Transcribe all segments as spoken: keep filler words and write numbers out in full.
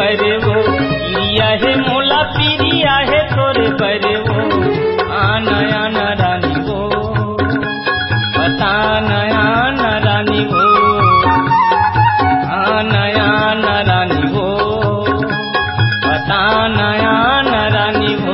बरवो urea है मोला पीरिया है तोरे बरवो आना आना रानी वो बता नया न रानी वो आना आना रानी वो बता नया न रानी वो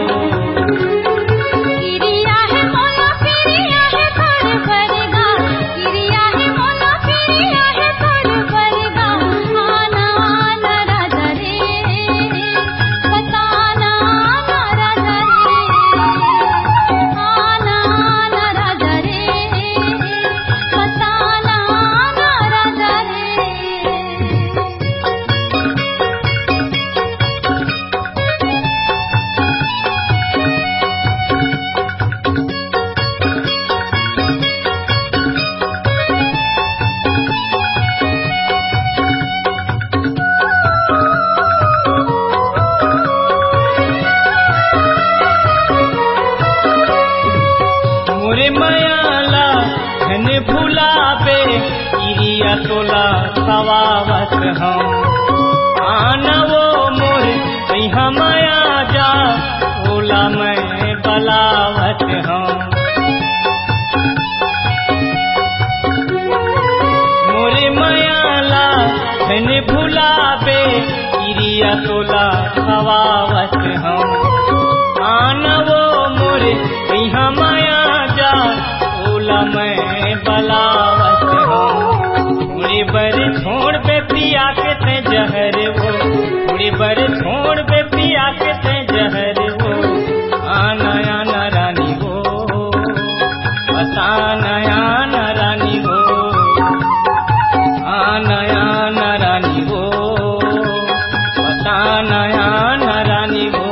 तोला सवावत हम आना वो मोर यहाँ माया जा ओला मैं बलावत हम मोरे मायाला धन भुलाबे इरिया तोला सवावत हम आना वो मोर यहाँ माया जा ओला मैं बलावत हम बर छोड़ पे पिया के ते जहर वो थोड़ी बर छोड़ पे पिया के ते जहर वो आना आना रानी वो बता नया न रानी वो आना आना रानी वो बता नया न रानी वो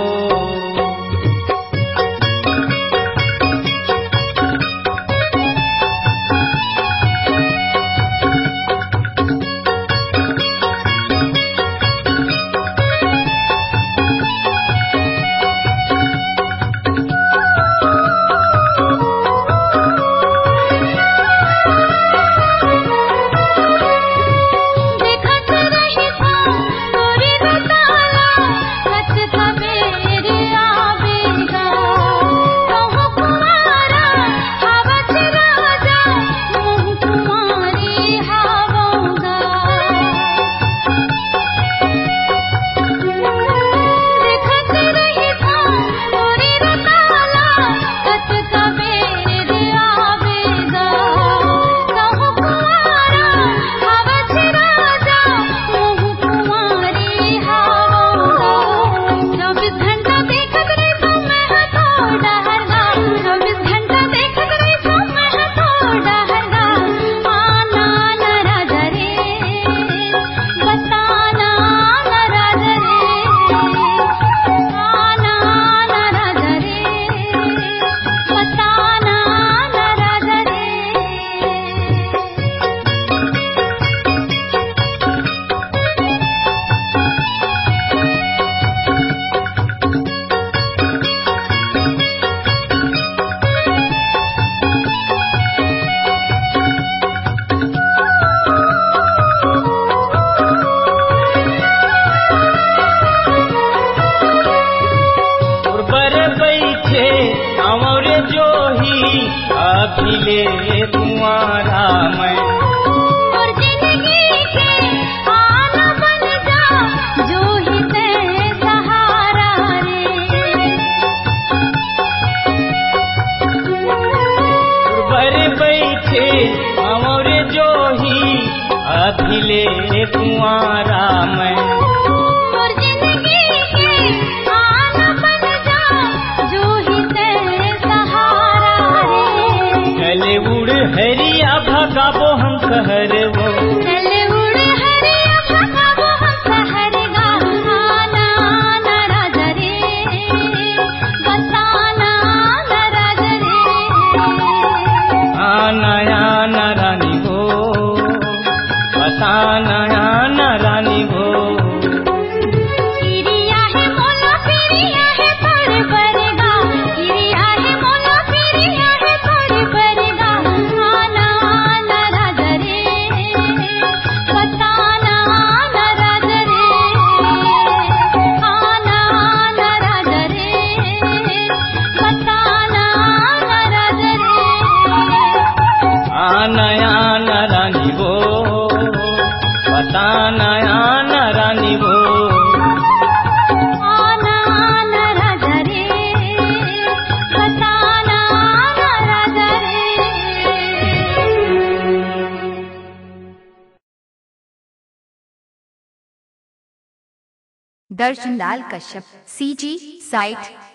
अभिले तुम्हारा मैं और जिंदगी के आना बन जा जो ही तेरे सहारा रे बर बैठे और जो ही अभिले तुम्हारा मैं और जिंदगी के आना बन जा जो ही तेरे सहारा रे चले उड़ हरिया भगाबो हम शहर वो चले उड़ हरिया भगाबो हम शहर गा आना आना राजा रे बताना आना राजा रे आना आना रानी वो बताना आना रानी वो दर्शन लाल कश्यप, सी जी साइट